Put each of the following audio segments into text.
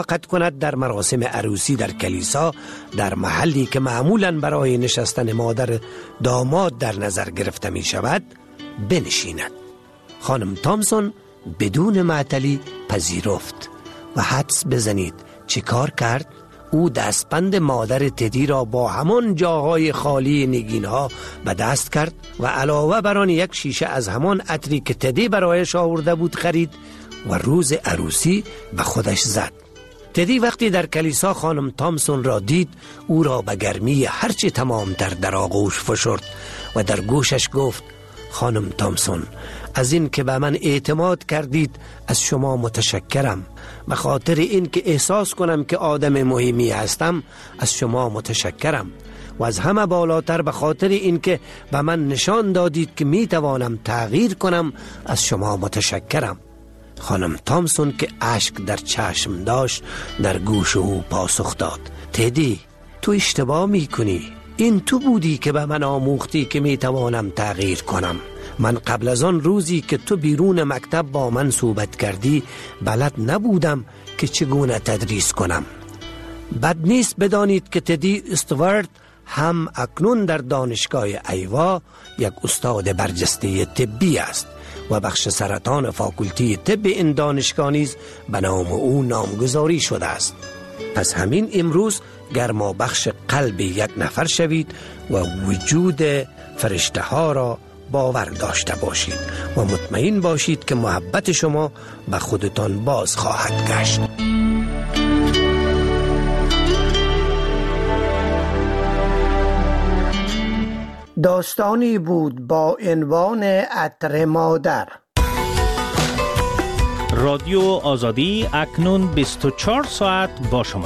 فقط کند در مراسم عروسی در کلیسا، در محلی که معمولاً برای نشستن مادر داماد در نظر گرفته می شود بنشیند. خانم تامسون بدون معطلی پذیرفت و حدس بزنید چه کار کرد؟ او دستبند مادر تدی را با همان جاهای خالی نگینها به دست کرد و علاوه بر آن یک شیشه از همان عطری که تدی برایش آورده بود خرید و روز عروسی به خودش زد. تدی وقتی در کلیسا خانم تامسون را دید، او را به گرمی هرچه تمامتر در آغوش فشرد و در گوشش گفت: خانم تامسون، از این که به من اعتماد کردید از شما متشکرم. به خاطر این که احساس کنم که آدم مهمی هستم از شما متشکرم و از همه بالاتر به خاطر این که به من نشان دادید که می توانم تغییر کنم از شما متشکرم. خانم تامسون که اشک در چشم داشت در گوش او پاسخ داد: تدی، تو اشتباه می کنی. این تو بودی که به من آموختی که می توانم تغییر کنم. من قبل از آن روزی که تو بیرون مکتب با من صحبت کردی بلد نبودم که چگونه تدریس کنم. بد نیست بدانید که تدی استوارت هم اکنون در دانشگاه ایوا یک استاد برجسته طبی است و بخش سرطان فاکولتی طب این دانشگاه نیز به نام او نامگذاری شده است. پس همین امروز گرما بخش قلب یک نفر شوید و وجود فرشته ها را باور داشته باشید و مطمئن باشید که محبت شما به خودتان باز خواهد گشت. داستانی بود با عنوان عطر مادر. رادیو آزادی اکنون 24 ساعت با شما.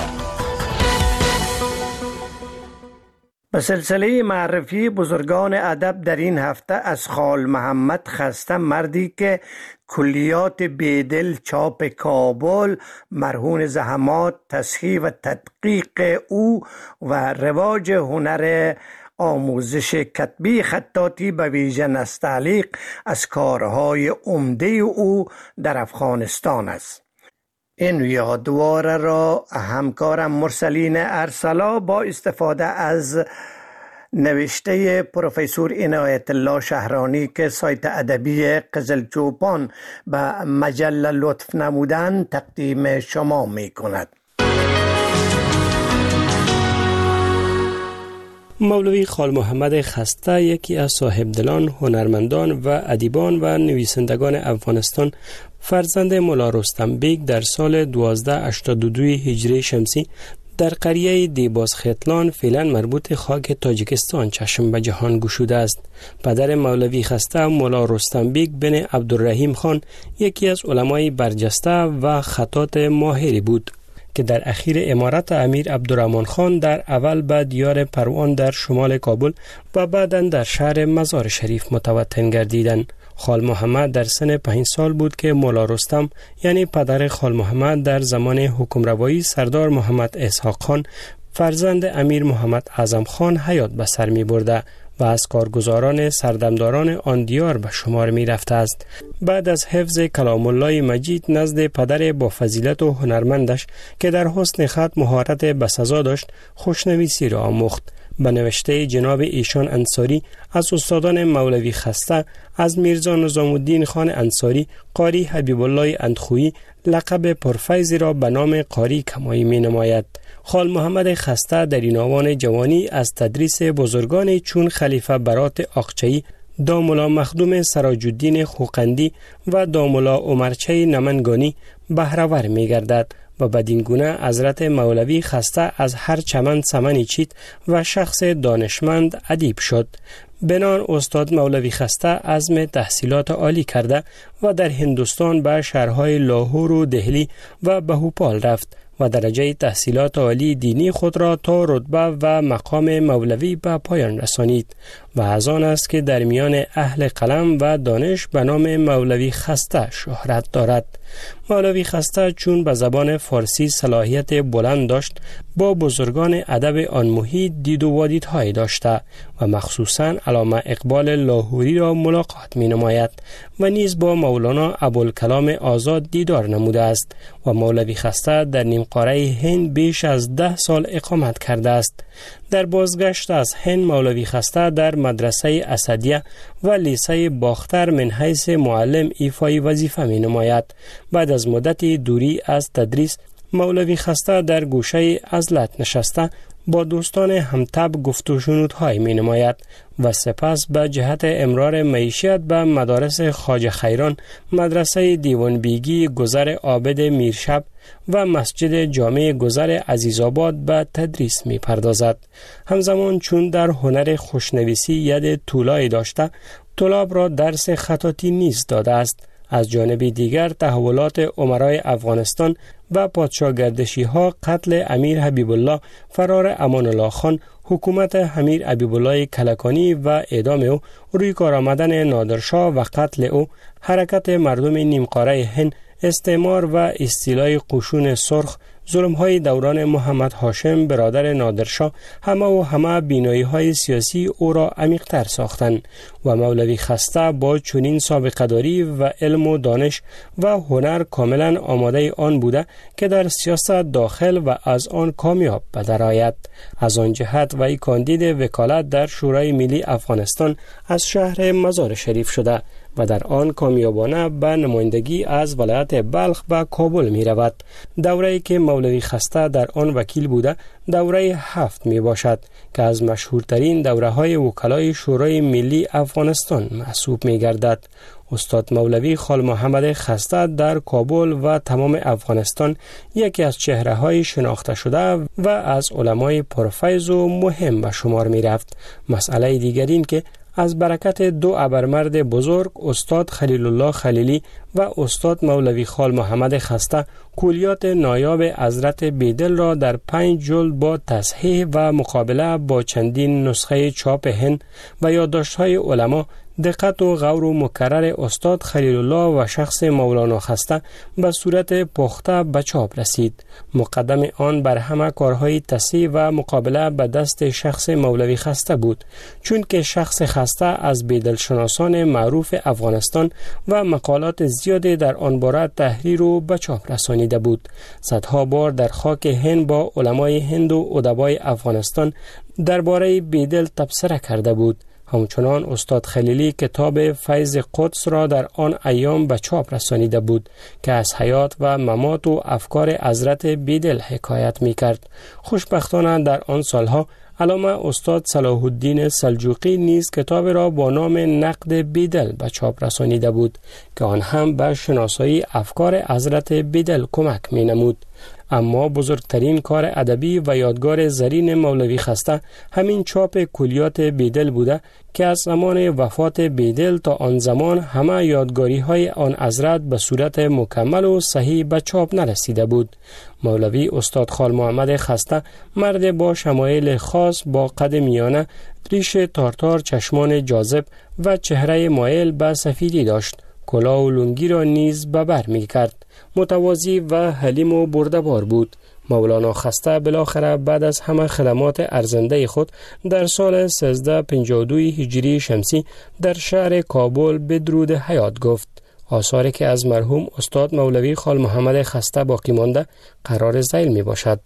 به سلسله معرفی بزرگان ادب در این هفته از خال محمد خسته، مردی که کلیات بیدل چاپ کابل مرهون زحمات تصحیح و تدقیق او و رواج هنر آموزش کتبی خطاطی به ویژه نستعلیق از کارهای عمده او در افغانستان است. این یادواره را همکارم مرسلین ارسلا با استفاده از نوشته پروفسور عنایت الله شهرانی که سایت ادبی قزلچوپان به مجله لطف نمودن تقدیم شما می کند. مولوی خال محمد خسته یکی از صاحبدلان، هنرمندان و ادیبان و نویسندگان افغانستان، فرزند مولا رستم بیگ در سال 1282 هجری شمسی در قریه دیباز خیتلان فعلا مربوط خاک تاجیکستان چشم به جهان گشوده است. پدر مولوی خسته مولا رستم بیگ بن عبدالرحیم خان یکی از علمای برجسته و خطاط ماهری بود که در اخیر امارت امیر عبدالرحمن خان در اول به دیار پروان در شمال کابل و بعداً در شهر مزار شریف متوطن گردیدند. خال محمد در سن 5 سال بود که مولا رستم یعنی پدر خال محمد در زمان حکمروایی سردار محمد اسحاق خان فرزند امیر محمد اعظم خان حیات به سر می برده و از کارگزاران سردمداران آن دیار به شمار می رفته است. بعد از حفظ کلام الله مجید نزد پدر با فضیلت و هنرمندش که در حسن خط مهارت بسزا داشت خوشنویسی را آموخت. به نوشته جناب ایشان انصاری از استادان مولوی خسته از میرزا نظام الدین خان انصاری قاری حبیب الله اندخویی لقب پرفیضی را به نام قاری کمایی می نماید. خال محمد خسته در این آوان جوانی از تدریس بزرگان چون خلیفه برات آقچه‌ای، دامولا مخدوم سراج الدین خوقندی و دامولا عمرچه نمنگانی بهره‌ور می گردد و بدین گونه حضرت مولوی خسته از هر چمن سمنی چید و شخص دانشمند ادیب شد. بنان استاد مولوی خسته عزم تحصیلات عالی کرده و در هندوستان به شهرهای لاهور و دهلی و بهوپال رفت و درجه تحصیلات عالی دینی خود را تا رتبه و مقام مولوی به پایان رسانید و از آن است که در میان اهل قلم و دانش به نام مولوی خسته شهرت دارد. مولوی خسته چون به زبان فارسی صلاحیت بلند داشت، با بزرگان ادب آن محیط دید و وادیدهایی داشته و مخصوصاً علامه اقبال لاهوری را ملاقات می نماید و نیز با مولانا ابوالکلام آزاد دیدار نموده است و مولوی خسته در نیمقاره هند بیش از 10 سال اقامت کرده است. در بازگشت از هند مولوی خسته در مدرسه اسدیه و لیسه باختر من حیث معلم ایفای وظیفه می نماید. بعد از مدتی دوری از تدریس مولوی خسته در گوشه عزلت نشسته با دوستان همتب گفت و شنودهای می نماید و سپس به جهت امرار معیشت به مدارس خواجه خیران، مدرسه دیوان بیگی گذر عابد میرشب و مسجد جامع گذر عزیزآباد به تدریس می پردازد. همزمان چون در هنر خوشنویسی ید طولایی داشته، طلاب را درس خطاطی نیز داده است. از جانب دیگر تحولات امرای افغانستان و پادشاهگردشی ها، قتل امیر حبیب الله، فرار امان الله خان، حکومت امیر حبیب الله کلکانی و اعدام او، روی کار آمدن نادرشاه و قتل او، حرکت مردم نیمقاره هند، استعمار و استیلای قشون سرخ، ظلم‌های دوران محمد هاشم برادر نادرشاه، همه بینایی‌های سیاسی او را عمیق‌تر ساختند و مولوی خسته با چنین سابقه‌داری و علم و دانش و هنر کاملا آماده آن بوده که در سیاست داخل و از آن کامیاب بدرآید. از آن جهت وی کاندید وکالت در شورای ملی افغانستان از شهر مزار شریف شده و در آن کامیابانه به نمایندگی از ولایت بلخ به کابل می رود. دوره‌ای که مولوی خسته در آن وکیل بوده دوره 7 می باشد که از مشهورترین دوره‌های وکلای شورای ملی افغانستان محسوب می گردد. استاد مولوی خال محمد خسته در کابل و تمام افغانستان یکی از چهره‌های شناخته شده و از علمای پرفیض و مهم به شمار می رفت. مسئله دیگر این که از برکت دو ابرمرد بزرگ استاد خلیل الله خلیلی و استاد مولوی خال محمد خسته کلیات نایاب حضرت بیدل را در 5 جلد با تصحیح و مقابله با چندین نسخه چاپ هند و یادداشت‌های علما، دقت و غور و مکرر استاد خلیل الله و شخص مولانا خسته به صورت پخته به چاپ رسید. مقدم آن بر همه کارهای تصحیح و مقابله به دست شخص مولوی خسته بود، چون که شخص خسته از بیدلشناسان معروف افغانستان و مقالات زیادی در آن باره تحریر و به چاپ رسانیده بود. صدها بار در خاک هند با علمای هند و ادبای افغانستان درباره بیدل تبصره کرده بود. همچنان استاد خلیلی کتاب فیض قدس را در آن ایام به چاپ رسانیده بود که از حیات و ممات و افکار حضرت بیدل حکایت می کرد. خوشبختانه در آن سالها علامه استاد صلاح الدین سلجوقی نیز کتاب را با نام نقد بیدل به چاپ رسانیده بود که آن هم به شناسایی افکار حضرت بیدل کمک می نمود. اما بزرگترین کار ادبی و یادگار زرین مولوی خسته همین چاپ کلیات بیدل بوده که از زمان وفات بیدل تا آن زمان همه یادگاری های آن حضرت به صورت مکمل و صحیح به چاپ نرسیده بود. مولوی استاد خال محمد خسته مرد با شمایل خاص با قد میانه، ریش تارتار، چشمان جاذب و چهره مایل به سفیدی داشت. کلاه و لنگی را نیز به بر می کرد. متواضع و حلیم و بردبار بود. مولانا خسته بالاخره بعد از همه خدمات ارزنده خود در سال 1352 هجری شمسی در شهر کابل به درود حیات گفت. آثاری که از مرحوم استاد مولوی خال محمد خسته باقی مانده قرار ذیل می باشد.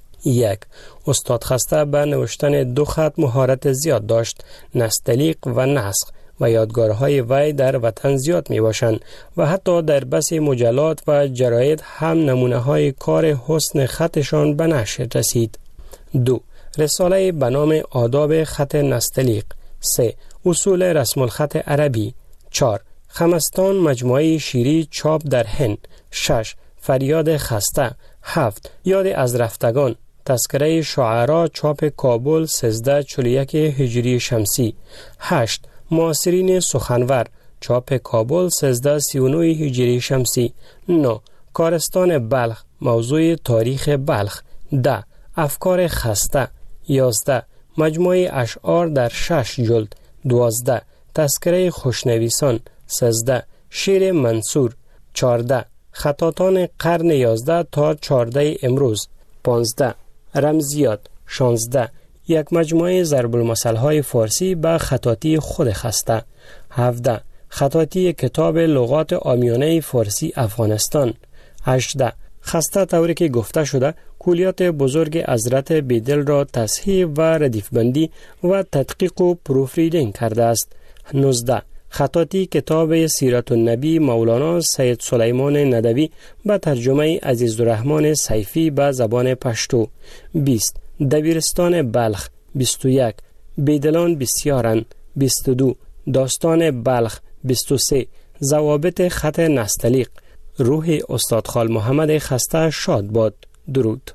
1. استاد خسته به نوشتن 2 خط مهارت زیاد داشت، نستعلیق و نسخ، و یادگارهای وی در وطن زیاد می باشند و حتی در بس مجلات و جراید هم نمونه های کار حسن خطشان به نشر رسید. 2. رساله به نام آداب خط نستعلیق. 3. اصول رسم الخط عربی. 4. خمستان مجموعه شیری چاپ در هند. 6. فریاد خسته. 7. یاد از رفتگان. تذکره شعرا چاپ کابل 1341 هجری شمسی. 8. معاصرین سخنور چاپ کابل 1339 هجری شمسی. 9. کارستان بلخ موضوع تاریخ بلخ. 10. افکار خسته. 11. مجموعه اشعار در 6 جلد. 12. تذکره خوشنویسان. 13. شعر منصور. 14. خطاطان قرن 11 تا 14 امروز. 15. رمزیات 16 یک مجموعه ضرب المثل های فارسی به خطاطی خود خسته. 17 خطاطی کتاب لغات عامیانه فارسی افغانستان. 18 خسته طوری که گفته شده کلیات بزرگ حضرت بیدل را تصحیح و ردیفبندی و تدقیق و پروفریدینگ کرده است. 19 خطاطی کتاب سیرت النبی مولانا سید سلیمان ندوی به ترجمه عزیزالرحمن سیفی به زبان پشتو. 20 دبیرستان بلخ. 21 بیدلان بسیارند. 22 داستان بلخ. 23 ضوابط خط نستعلیق. روح استاد خال محمد خسته شاد باد. درود.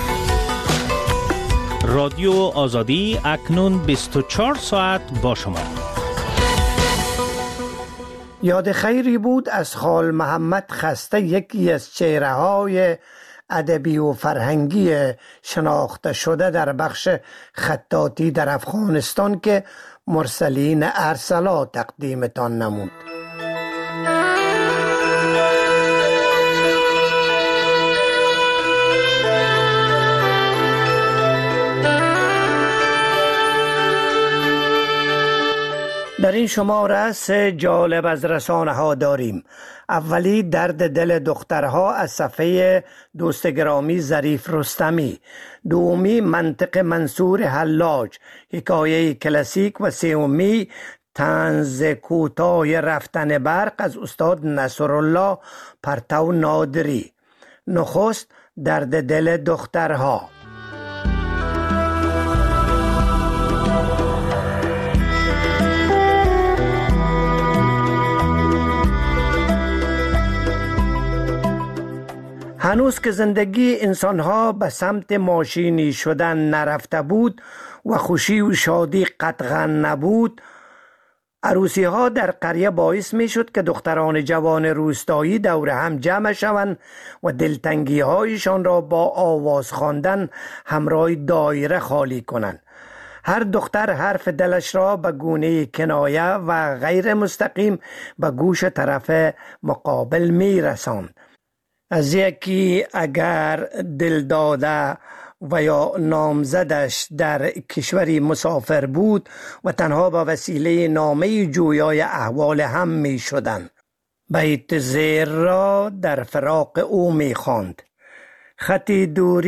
رادیو آزادی اکنون 24 ساعت با شما. یاد خیری بود از خال محمد خسته، یکی از چهره‌های ادبی و فرهنگی شناخته شده در بخش خطاطی در افغانستان که مرسلین ارسلا تقدیمتان نمود. در این شماره 3 جالب از رسانه ها داریم. اولی درد دل دخترها از صفحه دوست گرامی ظریف رستمی. دومی منطق منصور حلاج، حکایه کلاسیک. و سومی طنز کوتاه رفتن برق از استاد نصرالله پرتو نادری. نخست درد دل دخترها. هنوز که زندگی انسانها به سمت ماشینی شدن نرفته بود و خوشی و شادی قطعا نبود، عروسی ها در قریه باعث می شد که دختران جوان روستایی دور هم جمع شوند و دلتنگی هایشان را با آواز خواندن همراه دایره خالی کنند. هر دختر حرف دلش را به گونه کنایه و غیر مستقیم به گوش طرف مقابل می رساند. از یکی اگر دل داده و یا نامزدش در کشوری مسافر بود و تنها به وسیله نامه جویای احوال هم می شدن، بیت زیر را در فراق او می خواند: خطی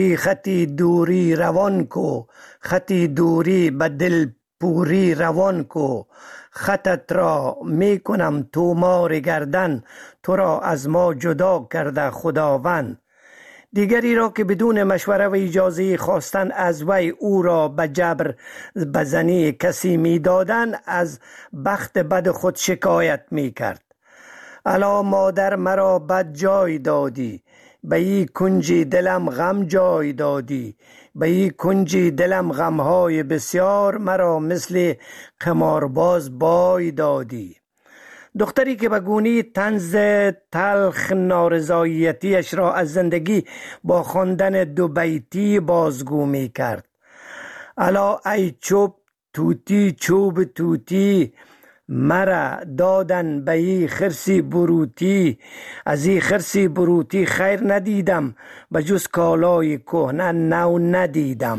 دوری روان کو، خطی دوری به دل پوری روان کو، خطت را می کنم تو مار گردن، تو را از ما جدا کرده خداوند. دیگری را که بدون مشوره و اجازه خواستن از وی او را به جبر بزنی کسی می دادن، از بخت بد خود شکایت می کرد: الا مادر مرا بد جای دادی، به ای کنجی دلم غم جای دادی، به ای کنجی دلم غمهای بسیار، مرا مثل قمارباز بای دادی. دختری که به گونه طنز تلخ نارضایتیش را از زندگی با خواندن دو بیتی بازگو می کرد: الا ای چوب توتی چوب توتی، مرا دادن به ای خرسی بروتی، از ای خرسی بروتی خیر ندیدم، به جز کالای کهنه نو ندیدم.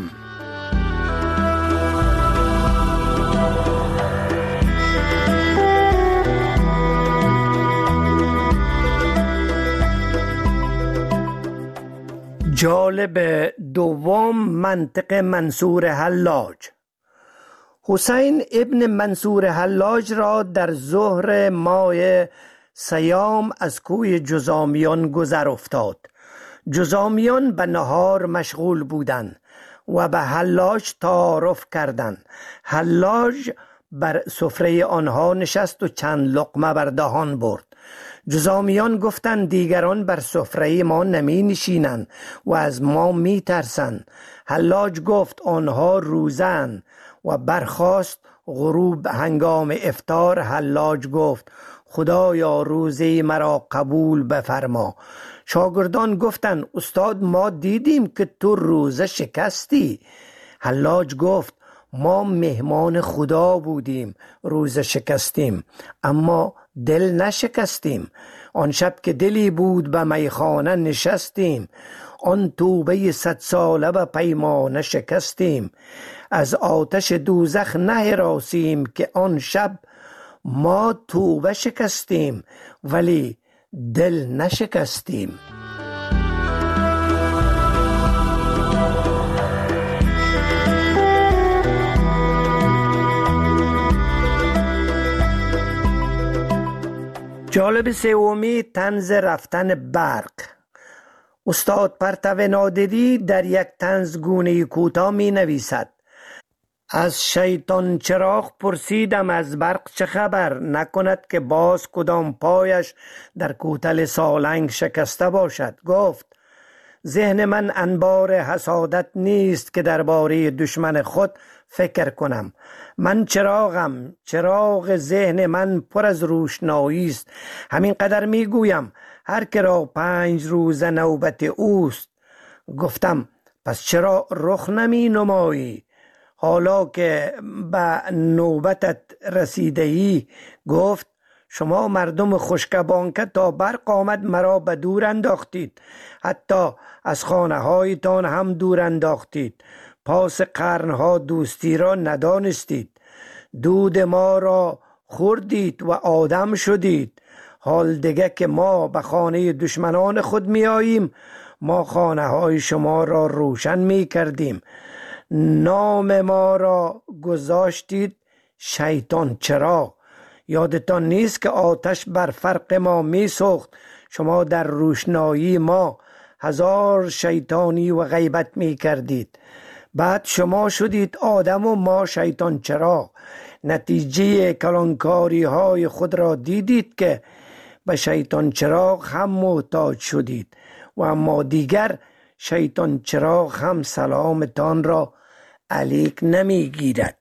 جالب دوم منطق منصور حلاج. حسین ابن منصور حلاج را در ظهر ماه سیام از کوی جذامیان گذر افتاد. جذامیان به نهار مشغول بودند و به حلاج تعارف کردند. حلاج بر سفره آنها نشست و چند لقمه بر دهان برد. جذامیان گفتند دیگران بر سفره ما نمی نشینند و از ما می ترسند. حلاج گفت آنها روزند و برخاست. غروب هنگام افطار حلاج گفت خدایا روزه مرا قبول بفرما. شاگردان گفتند استاد ما دیدیم که تو روزه شکستی. حلاج گفت ما مهمان خدا بودیم، روزه شکستیم اما دل نشکستیم. آن شب که دلی بود به میخانه نشستیم، آن توبه 100 ساله و پیمانه شکستیم. از آتش دوزخ نهراسیم که آن شب ما توبه شکستیم ولی دل نشکستیم. جالب سومی طنز رفتن برق. استاد پرتو نادری در یک طنزگونه کوتاه می نویسد: از شیطان چراغ پرسیدم از برق چه خبر، نکند که باز کدام پایش در کوتل سالنگ شکسته باشد. گفت ذهن من انبار حسادت نیست که درباره دشمن خود فکر کنم. من چراغم، چراغ ذهن من پر از روشنایی است. همین قدر میگویم هر که را 5 روز نوبت اوست. گفتم پس چرا رخ نمی نمایی حالا که به نوبتت رسیده‌ای؟ گفت شما مردم خوشگبان که تا برق آمد مرا به دور انداختید، حتی از خانه هایتان هم دور انداختید. پاس قرنها دوستی را ندانستید، دود ما را خوردید و آدم شدید. حال دیگه که ما به خانه دشمنان خود می آییم، ما خانه های شما را روشن می کردیم. نام ما را گذاشتید شیطان چراغ. یادتان نیست که آتش بر فرق ما می سوخت؟ شما در روشنایی ما 1000 شیطانی و غیبت می کردید. بعد شما شدید آدم و ما شیطان چراغ. نتیجه کلانکاری های خود را دیدید که به شیطان چراغ هم محتاج شدید و اما دیگر شیطان چراغ هم سلامتان را علیک نمی گیرد.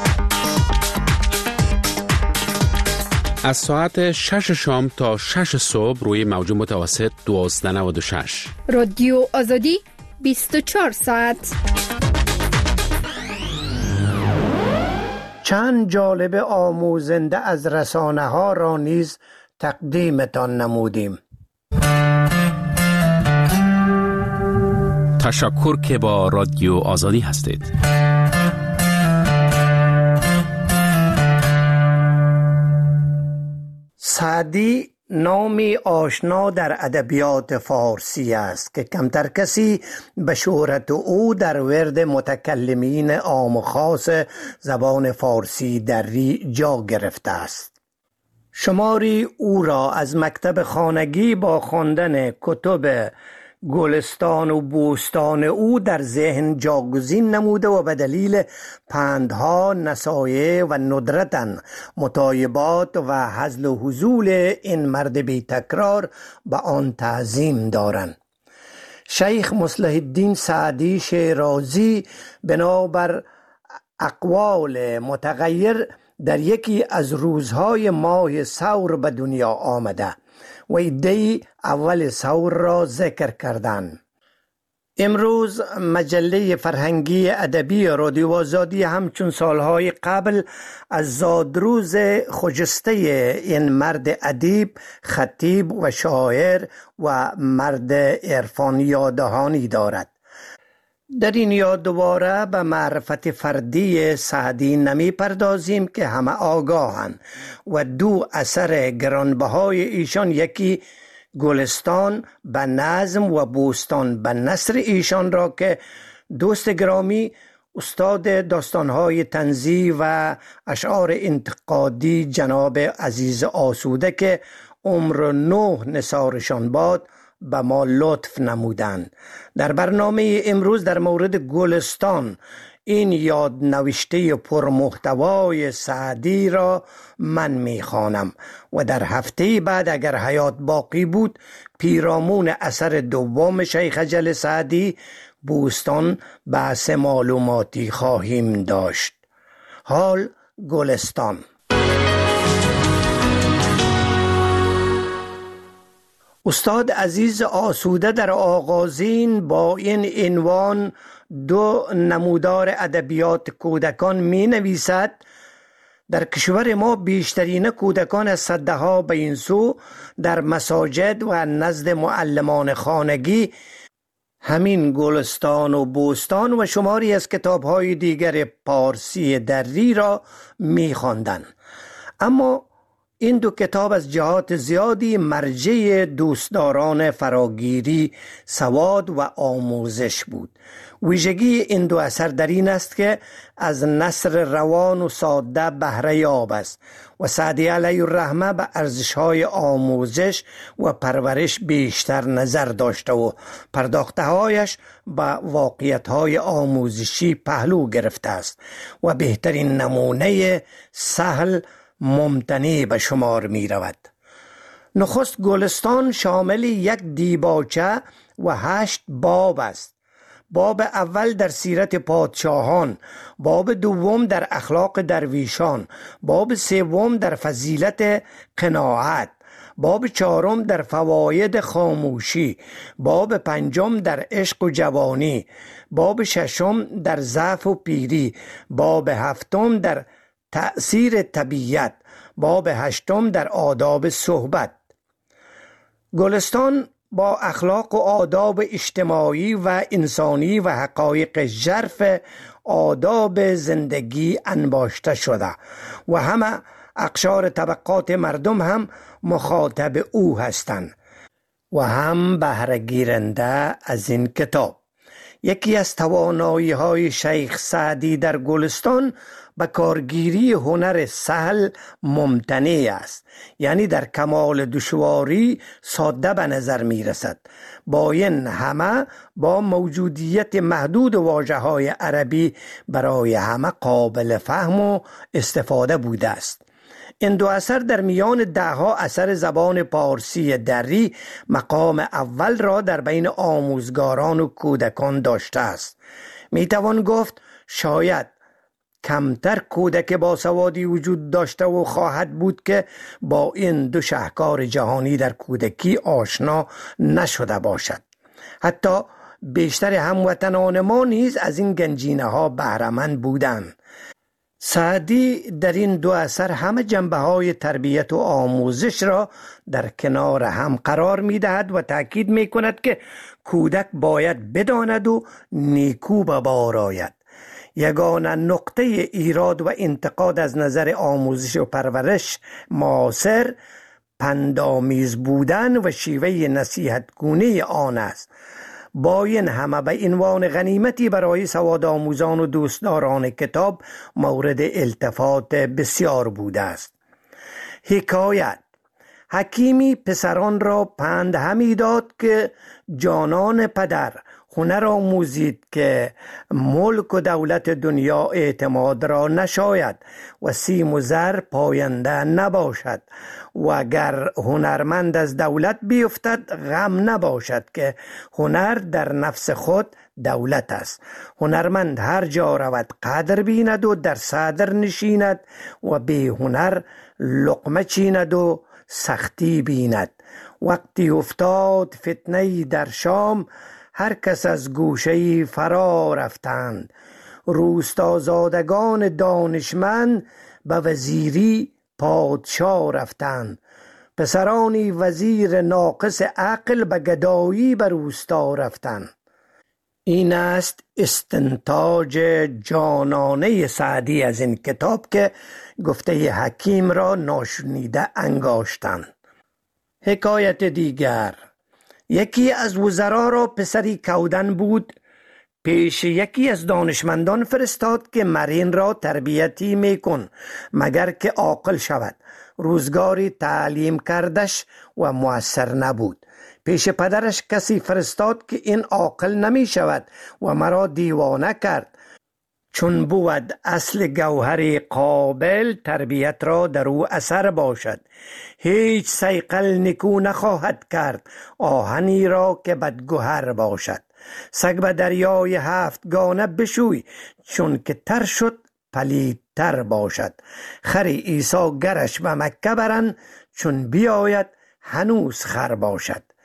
از ساعت 6 شام تا 6 صبح روی موج متوسط 1296 رادیو آزادی 24 ساعت. چند جالب آموزنده از رسانه ها را نیز تقدیمتان نمودیم. تشکر که با رادیو آزادی هستید. سعدی نامی آشنا در ادبیات فارسی است که کمتر کسی به شهرت او در ورد متکلمین عام و خاص زبان فارسی دری جا گرفته است. شماری او را از مکتب خانگی با خواندن کتب گلستان و بوستان او در ذهن جاگزین نموده و به دلیل پندها، نصایح و ندرتاً مطایبات و هزل و هزول این مرد بی تکرار به آن تعظیم دارند. شیخ مصلح الدین سعدی شیرازی بنابر اقوال متغیر در یکی از روزهای ماه ثور به دنیا آمده و عده‌ای اول ثور را ذکر کردند. امروز مجله فرهنگی ادبی رادیو آزادی همچون سالهای قبل از زادروز خجسته این مرد ادیب، خطیب و شاعر و مرد عرفانی یادهانی دارد. در این یاد دوباره به معرفت فردی سعدی نمی پردازیم که همه آگاهند و 2 اثر گرانبهای ایشان، یکی گلستان به نظم و بوستان به نثر ایشان را که دوست گرامی استاد داستانهای طنزی و اشعار انتقادی جناب عزیز آسوده که عمر 9 نثارشان باد به ما لطف نمودند. در برنامه امروز در مورد گلستان این یاد نوشته پرمحتوای سعدی را من میخوانم و در هفته بعد اگر حیات باقی بود پیرامون اثر دوم شیخ اجل سعدی بوستان بحث معلوماتی خواهیم داشت. حال گلستان. استاد عزیز آسوده در آغازین با این عنوان 2 نمودار ادبیات کودکان می نویسد: در کشور ما بیشترین کودکان از صدها به این سو در مساجد و نزد معلمان خانگی همین گلستان و بوستان و شماری از کتاب‌های دیگر پارسی دری را می‌خواندند. اما این دو کتاب از جهات زیادی مرجع دوستداران فراگیری، سواد و آموزش بود. ویژگی این دو اثر در این است که از نثر روان و ساده بهره یاب است و سعدی علیه الرحمه به ارزش‌های آموزش و پرورش بیشتر نظر داشته و پرداخته‌هایش به واقعیت‌های آموزشی پهلو گرفته است و بهترین نمونه سهل ممتنع به شمار می رود. نخست گلستان شامل یک دیباچه و 8 باب است. باب اول در سیرت پادشاهان، باب دوم در اخلاق درویشان، باب سوم در فضیلت قناعت، باب چهارم در فواید خاموشی، باب پنجم در عشق و جوانی، باب ششم در ضعف و پیری، باب هفتم در تأثیر طبیعت، باب هشتم در آداب صحبت. گلستان با اخلاق و آداب اجتماعی و انسانی و حقایق ژرف آداب زندگی انباشته شده و همه اقشار طبقات مردم هم مخاطب او هستند و هم بهره گیرنده از این کتاب. یکی از توانایی‌های شیخ سعدی در گلستان به کارگیری هنر سهل ممتنع است، یعنی در کمال دشواری ساده به نظر می رسد. با این همه با موجودیت محدود واژه‌های عربی برای همه قابل فهم و استفاده بوده است. این دو اثر در میان 10 اثر زبان پارسی دری مقام اول را در بین آموزگاران و کودکان داشته است. می توان گفت شاید کمتر کودک باسوادی وجود داشته و خواهد بود که با این دو شاهکار جهانی در کودکی آشنا نشده باشد. حتی بیشتر هموطنان ما نیز از این گنجینه ها بهره‌مند بودند. سعدی در این دو اثر همه جنبه های تربیت و آموزش را در کنار هم قرار می دهد و تأکید می کند که کودک باید بداند و نیکو به بار آید. یگانه نقطه ایراد و انتقاد از نظر آموزش و پرورش معاصر پندآمیز بودن و شیوه نصیحتگونه آن است. با این همه به عنوان غنیمتی برای سواد آموزان و دوستداران کتاب مورد التفات بسیار بوده است. حکایت: حکیمی پسران را پند همی داد که جانان پدر هنر آموزید که ملک و دولت دنیا اعتماد را نشاید و سیم و زر پاینده نباشد و اگر هنرمند از دولت بیفتد غم نباشد که هنر در نفس خود دولت است. هنرمند هر جا رود قدر بیند و در صدر نشیند و بی هنر لقمه چیند و سختی بیند. وقتی افتاد فتنه‌ای در شام هر کس از گوشه‌ای فرا رفتند. روستازادگان دانشمند به وزیری پادشاه رفتند. پسرانی وزیر ناقص عقل به گدایی به روستا رفتند. این است استنتاج جانانه سعدی از این کتاب که گفته حکیم را ناشنیده انگاشتند. حکایت دیگر: یکی از وزرا را پسری کودن بود. پیش یکی از دانشمندان فرستاد که مرین را تربیتی میکن مگر که عاقل شود. روزگاری تعلیم کردش و مؤثر نبود. پیش پدرش کسی فرستاد که این عاقل نمی شود و مرا دیوانه کرد. چون بود اصل گوهر قابل تربیت را در او اثر باشد. هیچ صیقل نکو نخواهد کرد آهنی را که بدگوهر باشد. سگ به دریای 7 گانه بشوی چون که تر شد پلیدتر باشد. خر عیسی گرش به مکه برند چون بیاید هنوز خر باشد.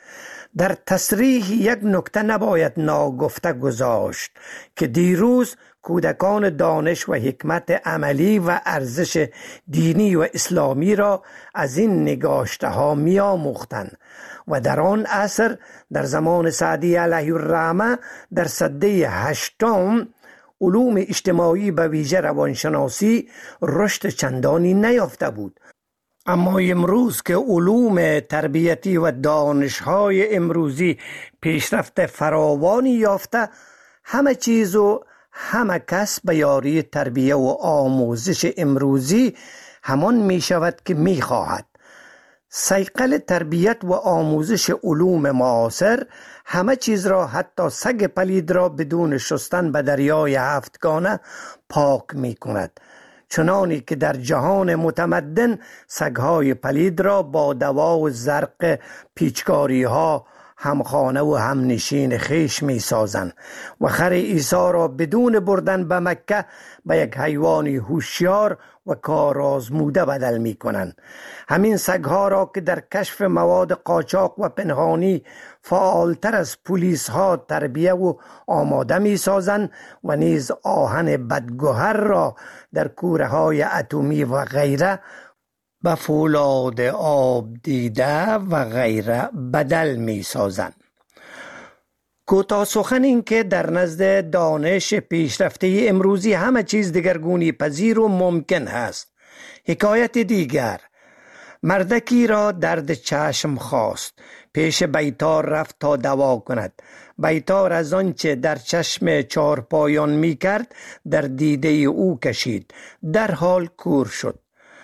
در تصریح یک نکته نباید ناگفته گذاشت که دیروز کودکان دانش و حکمت عملی و ارزش دینی و اسلامی را از این نگاشته ها می آموختند و در آن عصر در زمان سعدی علیه الرحمه در سده 8 علوم اجتماعی به ویژه روانشناسی رشد چندانی نیافته بود. اما امروز که علوم تربیتی و دانش‌های امروزی پیشرفت فراوانی یافته، همه چیز و همه کس به یاری تربیه و آموزش امروزی همان می شود که می خواهد. صیقل تربیت و آموزش علوم معاصر همه چیز را، حتی سگ پلید را بدون شستن به دریای هفتگانه پاک می کند، چنانی که در جهان متمدن سگهای پلید را با دوا و زرق پیچکاری ها همخانه و همنشین خیش می سازند و خر عیسی را بدون بردن به مکه به یک حیوانی هوشیار و کارآزموده بدل می کنند. همین سگها را که در کشف مواد قاچاق و پنهانی فعالتر از پلیس ها تربیه و آماده می سازند و نیز آهن بدگوهر را در کوره های اتمی و غیره به فولاد آب دیده و غیره بدل می سازند. کوتاه سخن این که در نزد دانش پیشرفته امروزی همه چیز دگرگونی پذیر و ممکن است. حکایت دیگر: مردکی را درد چشم خاست، پیش بیطار رفت تا دوا کند. بیطار از آنچه در چشم چارپایان می کرد در دیده او کشید، در حال کور شد.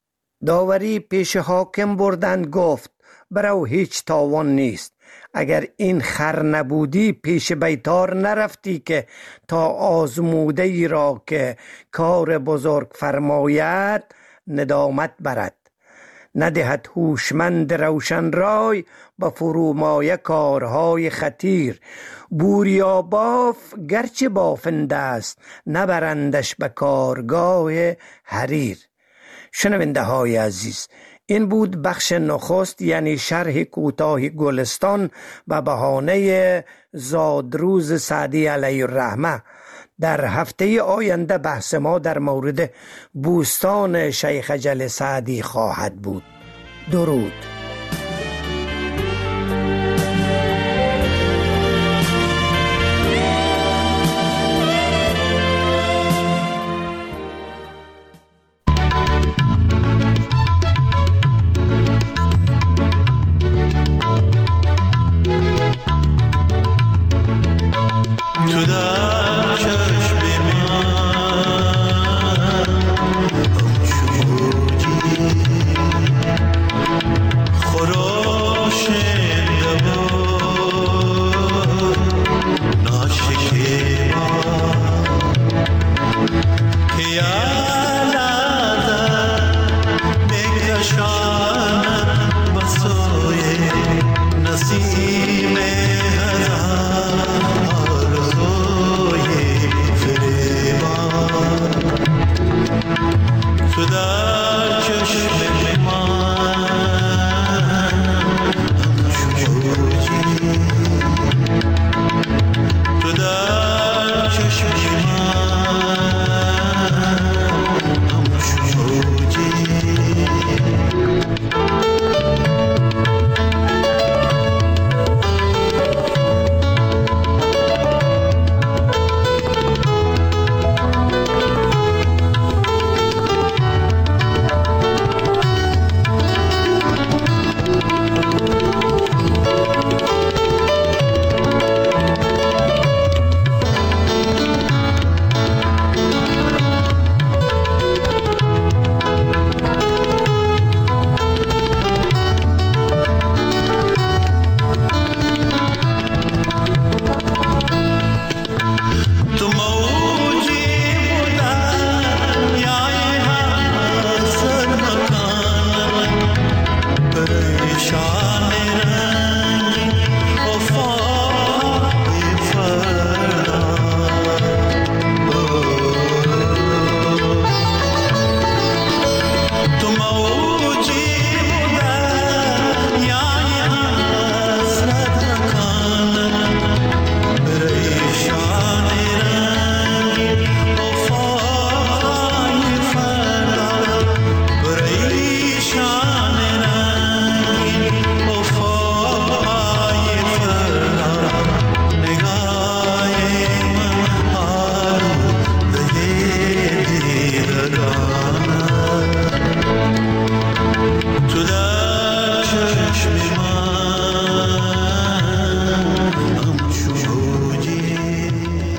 داوری پیش حاکم بردند، گفت برو هیچ تاوان نیست. اگر این خر نبودی پیش بیطار نرفتی که تا آزموده ای را که کار بزرگ فرماید ندامت برد. ندهد هوشمند روشن رای به فرومایه کارهای خطیر. بوریا باف گرچه بافنده است نبرندش به کارگاه حریر. شنونده های عزیز، این بود بخش نخست، یعنی شرح کوتاه گلستان به بهانه زادروز سعدی علیه الرحمه. در هفته آینده بحث ما در مورد بوستان شیخ اجل سعدی خواهد بود. درود. تو در چشم